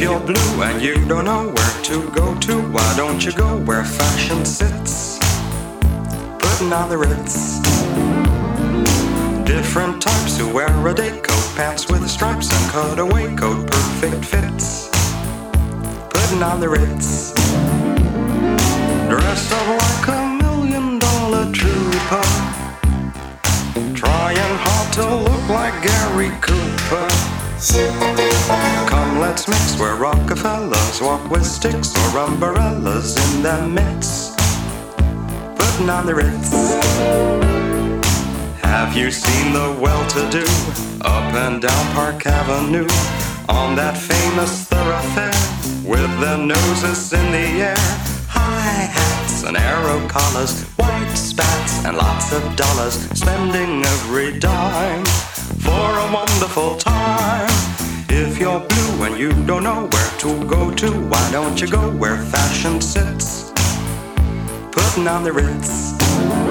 you're blue and you don't know where to go to, why don't you go where fashion sits? Putting on the Ritz. Different types who wear a day coat, pants with stripes and cutaway coat, perfect fits. Putting on the Ritz. Dressed up like $1 million trooper, trying hard to look like Gary Cooper. Come, let's mix where Rockefellers walk with sticks or umbrellas in their midst. Putting on the Ritz. Have you seen the well-to-do up and down Park Avenue on that famous thoroughfare with their noses in the air? High hats and arrow collars, white spats and lots of dollars, spending every dime for a wonderful time. If you're blue and you don't know where to go to, why don't you go where fashion sits? Putting on the Ritz.